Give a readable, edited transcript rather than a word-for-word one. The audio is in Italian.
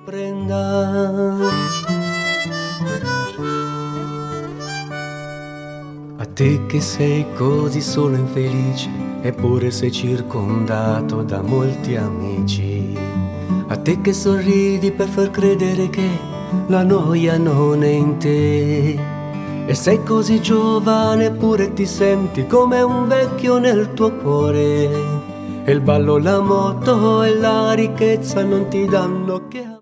prenda. A te che sei così solo infelice, eppure sei circondato da molti amici. A te che sorridi per far credere che la noia non è in te. E sei così giovane eppure ti senti come un vecchio nel tuo cuore. E il ballo, la moto e la ricchezza non ti danno che